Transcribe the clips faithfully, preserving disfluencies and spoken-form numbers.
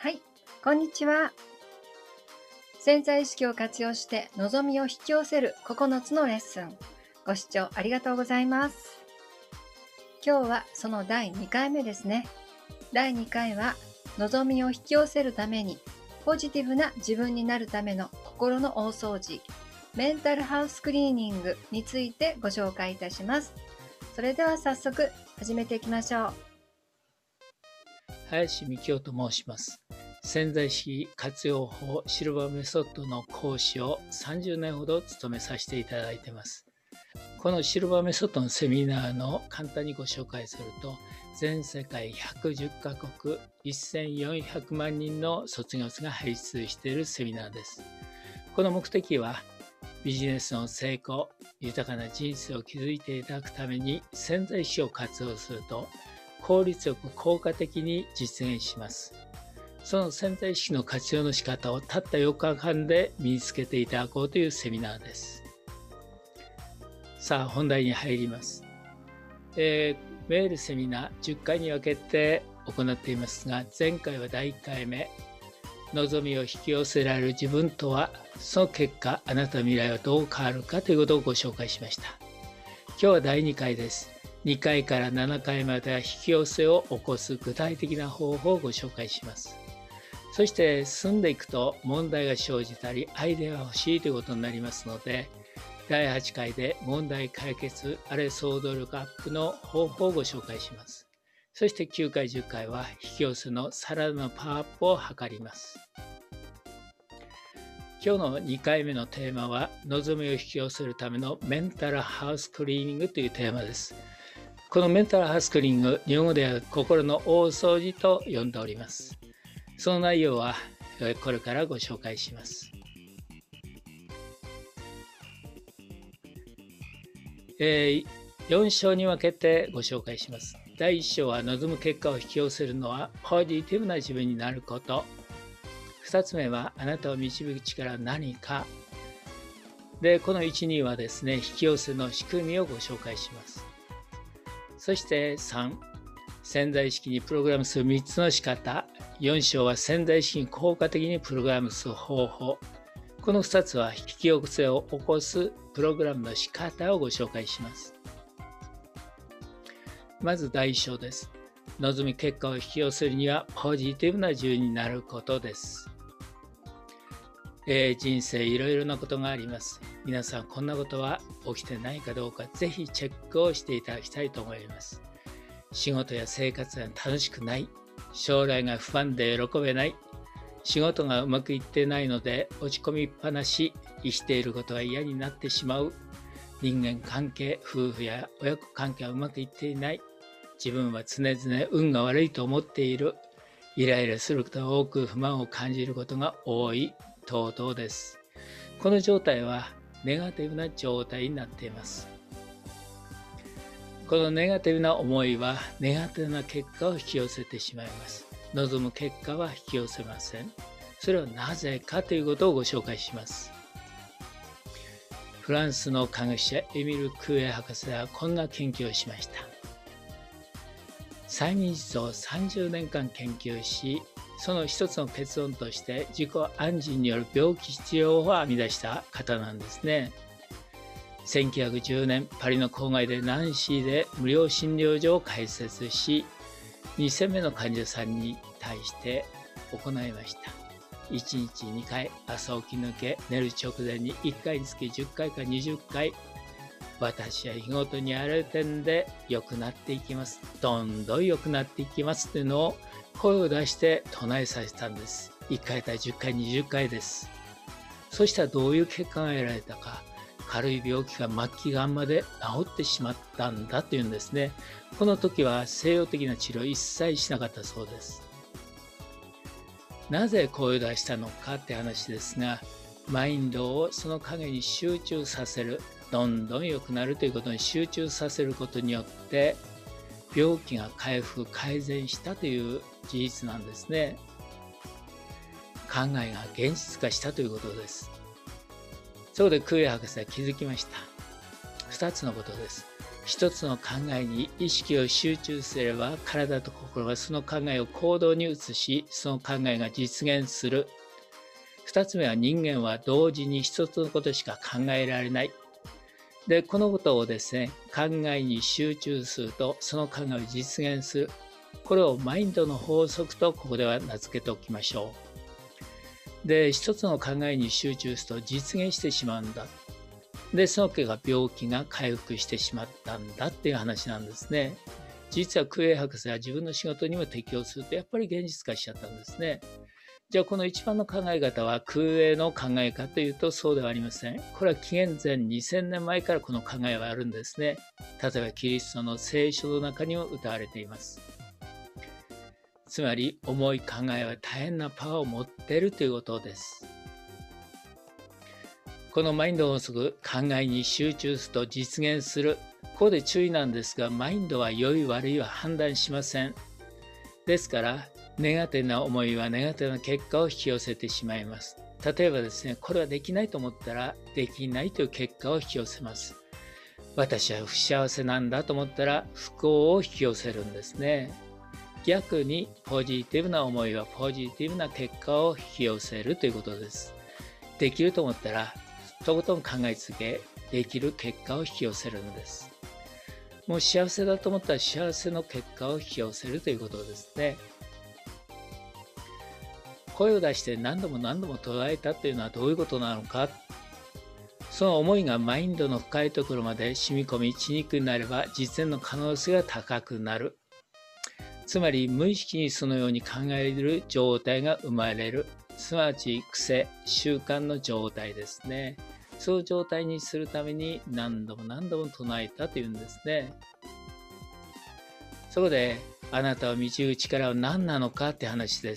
はい、こんにちは。潜在意識を活用して望みを引き寄せるここのつのレッスン。ご視聴ありがとうございます。今日はそのだいにかいめですね。だいにかいは望みを引き寄せるためにポジティブな自分になるための心の大掃除、メンタルハウスクリーニングについてご紹介いたします。それでは早速始めていきましょう。 林美京と申します。潜在意識活用法シルバーメソッドの講師をさんじゅうねんほど務めさせていただいています。このシルバーメソッドのセミナーの簡単にご紹介すると、全世界ひゃくじゅっかこくせんよんひゃくまんにんの卒業生が輩出しているセミナーです。この目的はビジネスの成功、豊かな人生を築いていただくために潜在意識を活用すると効率よく効果的に実現します。その潜在意識の活用の仕方をたったよっかかんで身につけていただこうというセミナーです。さあ本題に入ります。えー、メールセミナーじゅっかいに分けて行っていますが、前回はだいいっかいめ、望みを引き寄せられる自分とは、その結果あなたの未来はどう変わるかということをご紹介しました。今日はだいにかいです。にかいからななかいまでは引き寄せを起こす具体的な方法をご紹介します。そして進んでいくと問題が生じたりアイデアが欲しいということになりますので、だいはちかいで問題解決あるいは想像力アップの方法をご紹介します。そしてきゅうかいじゅっかいは引き寄せのさらなるパワーアップを図ります。今日のにかいめのテーマは、望みを引き寄せるためのメンタルハウスクリーニングというテーマです。このメンタルハウスクリーニング、日本語では心の大掃除と呼んでおります。その内容はこれからご紹介します。えー、よん章に分けてご紹介します。だいいっ章は望む結果を引き寄せるのはポジティブな自分になること。ふたつめはあなたを導く力は何か。で、このいち、にはですね、引き寄せの仕組みをご紹介します。そしてさん、潜在意識にプログラムするみっつの仕方。よん章は潜在意識に効果的にプログラムする方法。このふたつは引き寄せを起こすプログラムの仕方をご紹介します。まずだいいっ章です。望み結果を引き寄せるにはポジティブな自分になることです。えー、人生いろいろなことがあります。皆さんこんなことは起きてないかどうかぜひチェックをしていただきたいと思います。仕事や生活が楽しくない、将来が不安で喜べない、仕事がうまくいってないので落ち込みっぱなし、生きていることが嫌になってしまう、人間関係、夫婦や親子関係がうまくいっていない、自分は常々運が悪いと思っている、イライラすることが多く不満を感じることが多い、等々です。この状態はネガティブな状態になっています。このネガティブな思いはネガティブな結果を引き寄せてしまいます。望む結果は引き寄せません。それはなぜかということをご紹介します。フランスの科学者エミル・クーエ博士はこんな研究をしました。催眠術をさんじゅうねんかん研究し、その一つの結論として自己暗示による病気治療を編み出した方なんですね。せんきゅうひゃくじゅうねん、パリの郊外でナンシーで無料診療所を開設し、にせんめの患者さんに対して行いました。いちにちにかい、朝起き抜け、寝る直前にいっかいにつきじゅっかいかにじゅっかい、私は日ごとにある点で良くなっていきます。どんどん良くなっていきますというのを声を出して唱えさせたんです。いっかいからじゅっかい、にじゅっかいです。そしたらどういう結果が得られたか。軽い病気が末期がんまで治ってしまったんだというんですね。この時は西洋的な治療を一切しなかったそうです。なぜ声を出したのかって話ですが、マインドをその影に集中させる、どんどん良くなるということに集中させることによって病気が回復改善したという事実なんですね。考えが現実化したということです。そこでクーエ博士は気づきました。ふたつのことです。 一つの考えに意識を集中すれば、体と心はその考えを行動に移し、その考えが実現する。二つ目は、人間は同時に一つのことしか考えられない。で、このことをですね、考えに集中すると、その考えを実現する。これをマインドの法則とここでは名付けておきましょう。で、一つの考えに集中すると実現してしまうんだ。で、その結果病気が回復してしまったんだっていう話なんですね。実はクエ博士は自分の仕事にも適用するとやっぱり現実化しちゃったんですね。じゃあこの一番の考え方は空営の考えかというとそうではありません。これは紀元前にせんねんまえからこの考えはあるんですね。例えばキリストの聖書の中にも謳われています。つまり重い考えは大変なパワーを持っているということです。このマインド法則、考えに集中すると実現する。ここで注意なんですが、マインドは良い悪いは判断しません。ですから、ネガティブな思いはネガティブな結果を引き寄せてしまいます。例えばですね、これはできないと思ったら、できないという結果を引き寄せます。私は不幸せなんだと思ったら、不幸を引き寄せるんですね。逆に、ポジティブな思いはポジティブな結果を引き寄せるということです。できると思ったら、とことん考え続け、できる結果を引き寄せるのです。もう幸せだと思ったら幸せの結果を引き寄せるということですね。声を出して何度も何度も捉えたというのはどういうことなのか。その思いがマインドの深いところまで染み込み、血肉になれば実現の可能性が高くなる。つまり無意識にそのように考える状態が生まれる。すなわち癖、習慣の状態ですね。そういう状態にするために何度も何度も唱えたというんですね。そこであなたを導く力は何なのかって話です。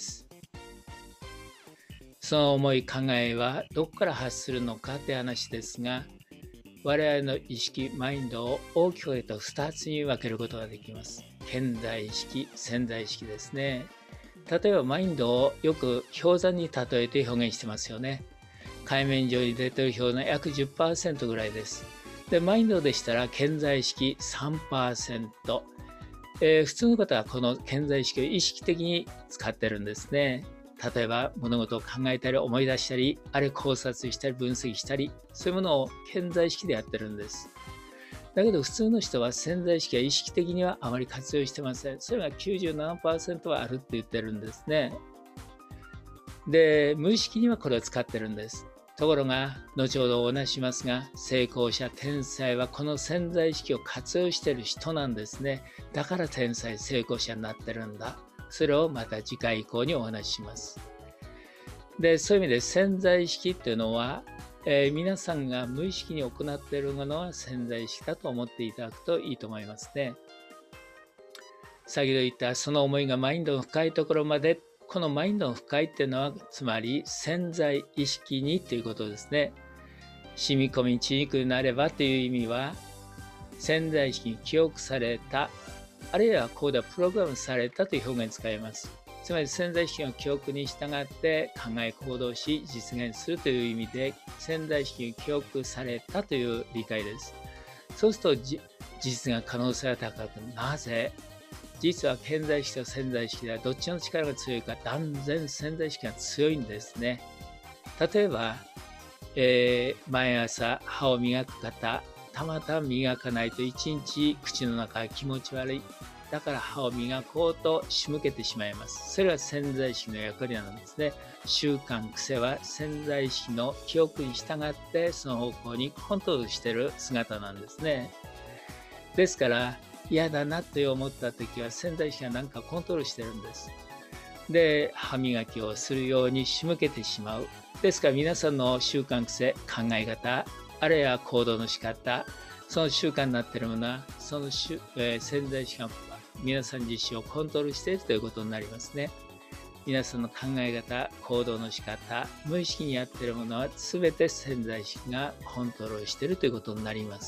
その思い考えはどこから発するのかって話ですが、我々の意識、マインドを大きく分けたふたつに分けることができます。顕在意識、潜在意識ですね。例えばマインドをよく氷山に例えて表現してますよね。海面上に出ている氷の約 じゅっパーセント ぐらいです。で、マインドでしたら顕在意識 さんパーセント。えー、普通の方はこの顕在意識を意識的に使ってるんですね。例えば物事を考えたり思い出したり、あるいは考察したり分析したり、そういうものを顕在意識でやってるんです。だけど普通の人は潜在意識は意識的にはあまり活用してません。それが きゅうじゅうななパーセント はあるって言ってるんですね。で、無意識にはこれを使ってるんです。ところが、後ほどお話しますが、成功者、天才はこの潜在意識を活用している人なんですね。だから天才、成功者になってるんだ。それをまた次回以降にお話しします。で、そういう意味で潜在意識っていうのは、えー、皆さんが無意識に行っているものは潜在意識だと思っていただくといいと思いますね。先ほど言ったその思いがマインドの深いところまで、このマインドの深いっていうのはつまり潜在意識にということですね。染み込み血肉になればという意味は潜在意識に記憶された、あるいはここではプログラムされたという表現を使います。つまり潜在意識の記憶に従って考え行動し実現するという意味で潜在意識に記憶されたという理解です。そうすると事実が可能性が高く、なぜ実は顕在意識と潜在意識ではどっちの力が強いか、断然潜在意識が強いんですね。例えば、えー、毎朝歯を磨く方、たまたま磨かないと一日口の中が気持ち悪い。だから歯を磨こうと仕向けてしまいます。それは潜在意識の役割なんですね。習慣、癖は潜在意識の記憶に従ってその方向にコントロールしている姿なんですね。ですから嫌だなと思った時は潜在意識が何かコントロールしてるんです。で、歯磨きをするように仕向けてしまう。ですから皆さんの習慣、癖、考え方、あるいは行動の仕方、その習慣になっているものはその、えー、潜在意識が皆さん自身をコントロールしているということになりますね。皆さんの考え方、行動の仕方、無意識にやっているものは全て潜在意識がコントロールしているということになります。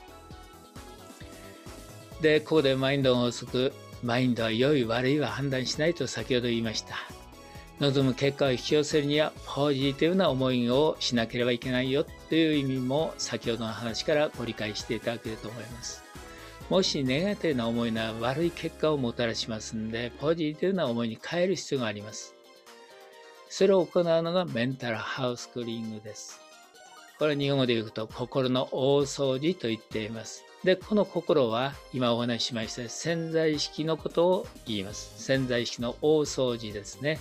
で、ここでマインドの法則、マインドは良い悪いは判断しないと先ほど言いました。望む結果を引き寄せるにはポジティブな思いをしなければいけないよという意味も先ほどの話からご理解していただけると思います。 もしネガティブな思いなら悪い結果をもたらしますんで、ポジティブな思いに変える必要があります。それを行うのがメンタルハウスクリーニングです。これは日本語で言うと心の大掃除と言っています。で、この心は今お話ししました潜在意識のことを言います。潜在意識の大掃除ですね。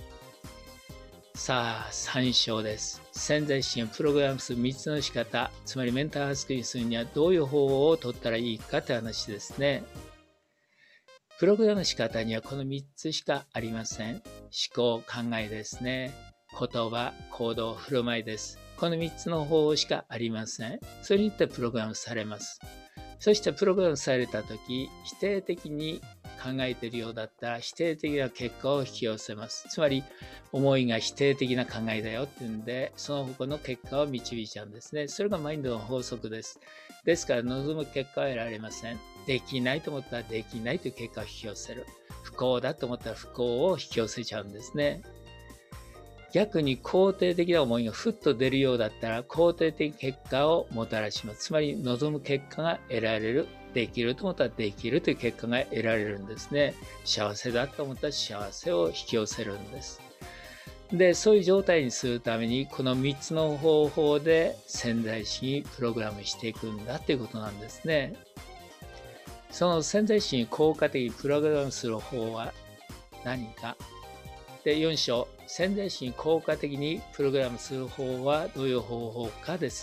さあ、参照です。潜在意識をプログラムするみっつの仕方、つまりメンタルハウスクリーニングするにはどういう方法を取ったらいいかという話ですね。プログラムの仕方にはこのみっつしかありません。思考、考えですね。言葉、行動、振る舞いです。このみっつの方法しかありません。それによってプログラムされます。そしてプログラムされたとき、否定的に考えているようだったら否定的な結果を引き寄せます。つまり思いが否定的な考えだよっていうんで、その他の結果を導いちゃうんですね。それがマインドの法則です。ですから望む結果は得られません。できないと思ったらできないという結果を引き寄せる。不幸だと思ったら不幸を引き寄せちゃうんですね。逆に肯定的な思いがふっと出るようだったら肯定的結果をもたらします。つまり望む結果が得られる。できると思ったらできるという結果が得られるんですね。幸せだと思ったら幸せを引き寄せるんです。で、そういう状態にするためにこのみっつの方法で潜在意識にプログラムしていくんだということなんですね。その潜在意識に効果的にプログラムする方は何か。で、よん章、潜在意識に効果的にプログラムする方はどういう方法かです。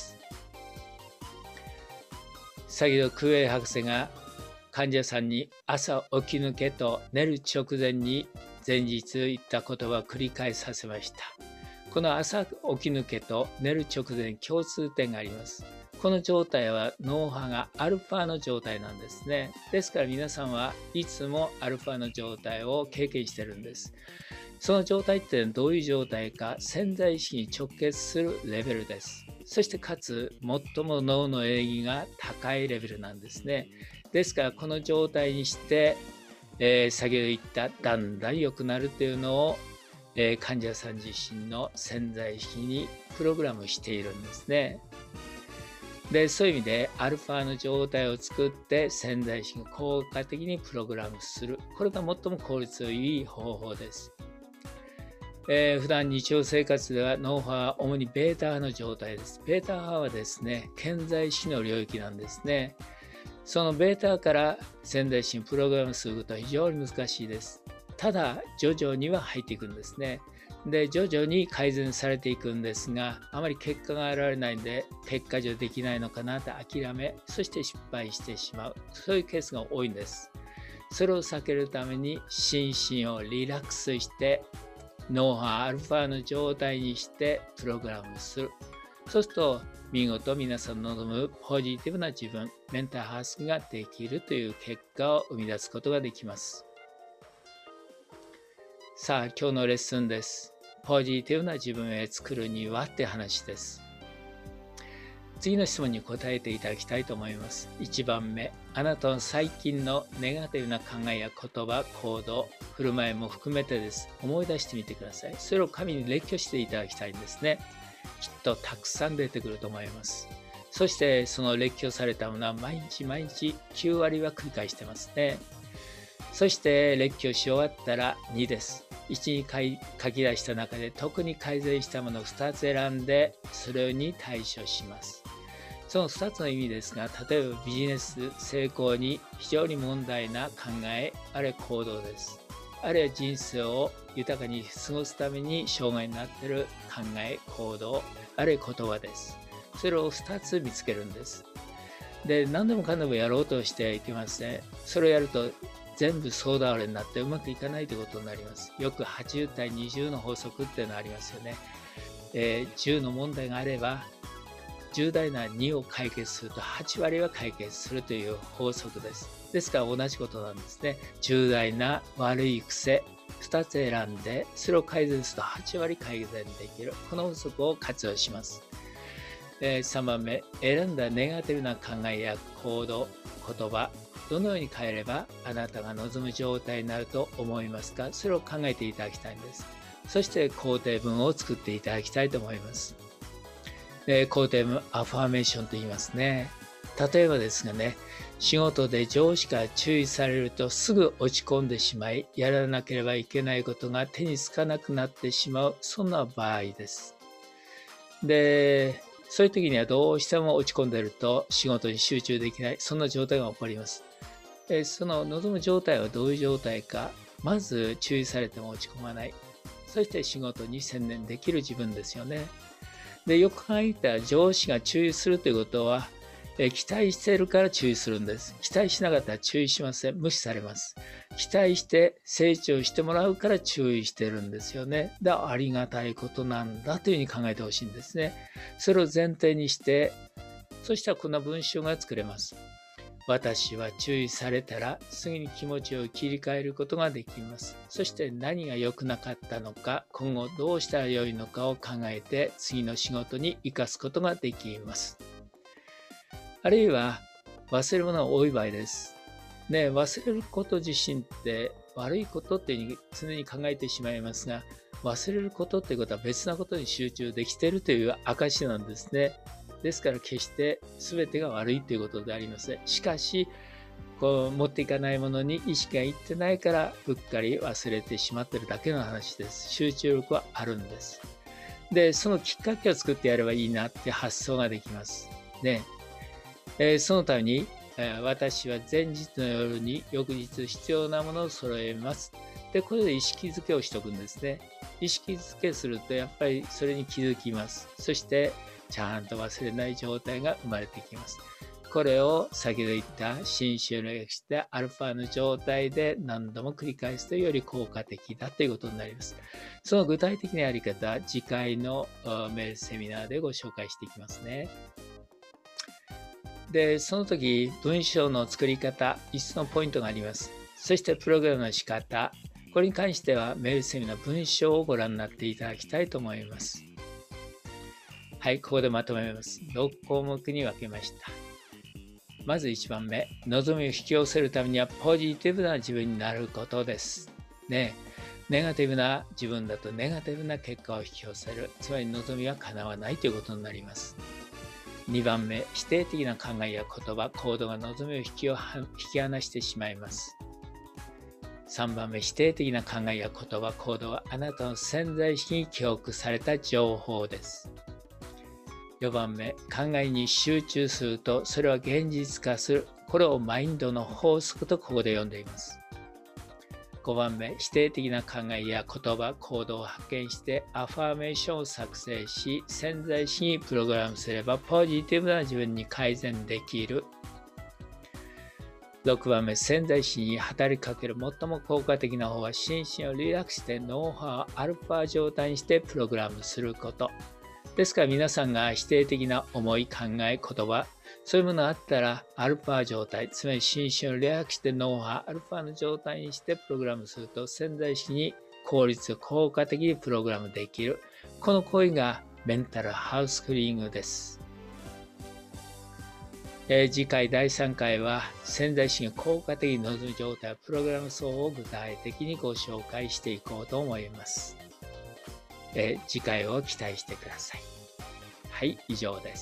先ほどクエイ博士が患者さんに朝起き抜けと寝る直前に前日言った言葉を繰り返させました。この朝起き抜けと寝る直前に共通点があります。この状態は脳波がアルファの状態なんですね。ですから皆さんはいつもアルファの状態を経験してるんです。その状態ってどういう状態か、潜在意識に直結するレベルです。そしてかつ最も脳のエネルギーが高いレベルなんですね。ですからこの状態にして、えー、先ほど言っただんだん良くなるというのを、えー、患者さん自身の潜在意識にプログラムしているんですね。で、そういう意味でアルファの状態を作って潜在意識を効果的にプログラムする。これが最も効率のいい方法です。えー、普段日常生活では脳波は主にベータ波の状態です。ベータ波はですね、潜在意識の領域なんですね。そのベータ波から潜在意識にプログラムすることは非常に難しいです。ただ、徐々には入っていくんですね。で、徐々に改善されていくんですが、あまり結果が得られないので、結果上できないのかなと諦め、そして失敗してしまう。そういうケースが多いんです。それを避けるために、心身をリラックスして、脳波アルファの状態にしてプログラムする。そうすると見事皆さんの望むポジティブな自分、メンタルハウスができるという結果を生み出すことができます。さあ、今日のレッスンです。ポジティブな自分へ作るにはって話です。次の質問に答えていただきたいと思います。いちばんめ、あなたの最近のネガティブな考えや言葉、行動、振る舞いも含めてです。思い出してみてください。それを紙に列挙していただきたいんですね。きっとたくさん出てくると思います。そしてその列挙されたものは毎日毎日きゅうわりは繰り返してますね。そして列挙し終わったらにです。いちに書き出した中で特に改善したものをふたつ選んでそれに対処します。そのふたつの意味ですが、例えばビジネス成功に非常に問題な考え、あるいは行動です。あるいは人生を豊かに過ごすために障害になっている考え、行動、あるいは言葉です。それをふたつ見つけるんです。で、何でもかんでもやろうとしていきますね。それをやると全部総倒れになってうまくいかないということになります。よくはちじゅうたいにじゅうの法則っていうのがありますよね。えー、じゅうの問題があれば、重大なにを解決するとはちわりは解決するという法則です。ですから同じことなんですね。重大な悪い癖ふたつ選んでそれを改善するとはちわり改善できる。この法則を活用します。えー、さんばんめ、選んだネガティブな考えや行動、言葉、どのように変えればあなたが望む状態になると思いますか？それを考えていただきたいんです。そして肯定文を作っていただきたいと思います。肯定文、アファーメーションと言いますね。 例えばですがね、仕事で上司から注意されるとすぐ落ち込んでしまい、やらなければいけないことが手につかなくなってしまう、そんな場合です。で、そういう時にはどうしても落ち込んでいると仕事に集中できない、そんな状態が起こります。えその望む状態はどういう状態か、まず注意されても落ち込まない。そして仕事に専念できる自分ですよね。で、よく考えたら上司が注意するということは、え期待しているから注意するんです。期待しなかったら注意しません。無視されます。期待して成長してもらうから注意してるんですよね。だからありがたいことなんだというふうに考えてほしいんですね。それを前提にして、そしたらこんな文章が作れます。私は注意されたら次に気持ちを切り替えることができます。そして何が良くなかったのか、今後どうしたら良いのかを考えて次の仕事に生かすことができます。あるいは忘れ物が多い場合です。ね、忘れること自身って悪いことっていうふうに常に考えてしまいますが、忘れることっていうことは別なことに集中できているという証なんですね。ですから決して全てが悪いということでありません。しかし、こう持っていかないものに意識がいってないからうっかり忘れてしまっているだけの話です。集中力はあるんです。で、そのきっかけを作ってやればいいなって発想ができます。ね。えーそのために、えー私は前日の夜に翌日必要なものを揃えます。で、これで意識づけをしておくんですね。意識づけするとやっぱりそれに気づきます。そしてちゃんと忘れない状態が生まれてきます。これを先ほど言った新種の歴史でアルファの状態で何度も繰り返すとより効果的だということになります。その具体的なやり方、次回のあメールセミナーでご紹介していきますね。で、その時、文章の作り方、いつつのポイントがあります。そしてプログラムの仕方、これに関してはメールセミナー文章をご覧になっていただきたいと思います。はい、ここでまとめます。ろく項目に分けました。まずいちばんめ、望みを引き寄せるためにはポジティブな自分になることです。ね、ネガティブな自分だとネガティブな結果を引き寄せる。つまり望みは叶わないということになります。にばんめ、否定的な考えや言葉、行動が望みを引き引き離してしまいます。さんばんめ、否定的な考えや言葉、行動はあなたの潜在意識に記憶された情報です。よんばんめ、考えに集中するとそれは現実化する。これをマインドの法則とここで読んでいます。ごばんめ、否定的な考えや言葉、行動を発見してアファーメーションを作成し、潜在意識にプログラムすればポジティブな自分に改善できる。ろくばんめ、潜在意識に働きかける最も効果的な方は心身をリラックスして脳波をアルファ状態にしてプログラムすること。ですから皆さんが否定的な思い、考え、言葉、そういうものがあったらアルファ状態、つまり心身をリラックスして脳波、アルファの状態にしてプログラムすると潜在意識に効率、効果的にプログラムできる。この行為がメンタルハウスクリーニングです。えー、次回だいさんかいは潜在意識が効果的に望む状態、プログラム層を具体的にご紹介していこうと思います。えー、次回を期待してください。はい、以上です。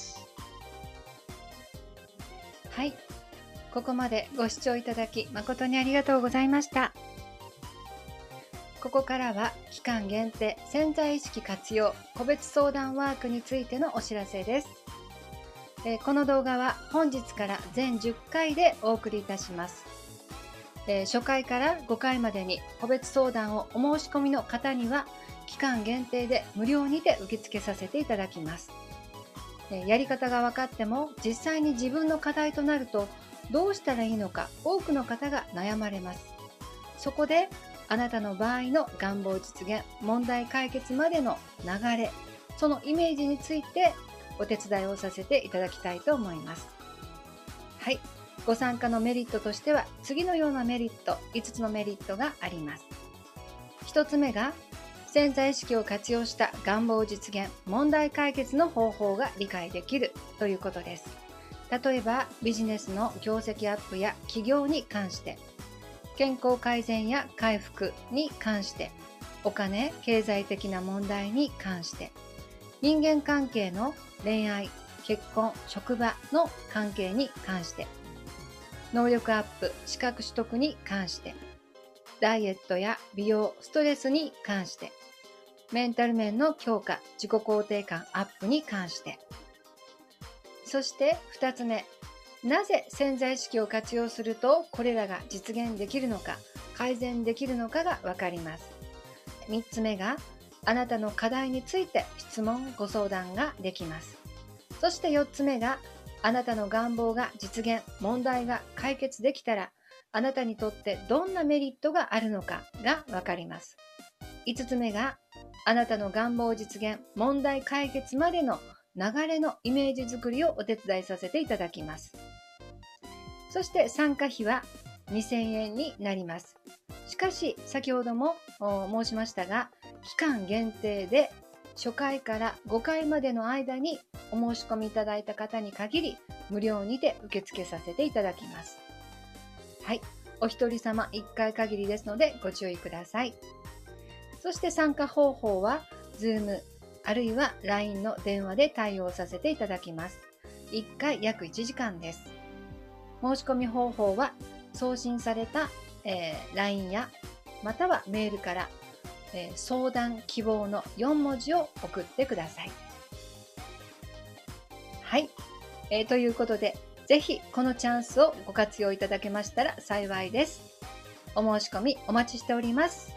はい、ここまでご視聴いただき誠にありがとうございました。ここからは期間限定潜在意識活用個別相談ワークについてのお知らせです。えー、この動画は本日から全じゅっかいでお送りいたします。えー、初回からごかいまでに個別相談をお申し込みの方には期間限定で無料にて受付させていただきます。やり方が分かっても実際に自分の課題となるとどうしたらいいのか多くの方が悩まれます。そこであなたの場合の願望実現、問題解決までの流れ、そのイメージについてお手伝いをさせていただきたいと思います。はい、ご参加のメリットとしては次のようなメリット、いつつのメリットがあります。ひとつめが潜在意識を活用した願望実現、問題解決の方法が理解できるということです。例えばビジネスの業績アップや起業に関して、健康改善や回復に関して、お金・経済的な問題に関して、人間関係の恋愛・結婚、職場の関係に関して、能力アップ、資格取得に関して、ダイエットや美容、ストレスに関して、メンタル面の強化、自己肯定感アップに関して、そしてふたつめ、なぜ潜在意識を活用するとこれらが実現できるのか、改善できるのかがわかります。みっつめが、あなたの課題について質問・ご相談ができます。そしてよっつめが、あなたの願望が実現、問題が解決できたら、あなたにとってどんなメリットがあるのかがわかります。いつつめが、あなたの願望実現、問題解決までの流れのイメージ作りをお手伝いさせていただきます。そして参加費はにせんえんになります。しかし、先ほども申しましたが、期間限定で初回からごかいまでの間にお申し込みいただいた方に限り無料にて受け付けさせていただきます。はい、お一人様いっかい限りですのでご注意ください。そして参加方法は Zoom あるいは ライン の電話で対応させていただきます。いっかい約いちじかんです。申し込み方法は送信された、えー、ライン やまたはメールから、えー、相談希望のよんもじを送ってください。はい、えー、ということで、ぜひこのチャンスをご活用いただけましたら幸いです。お申し込みお待ちしております。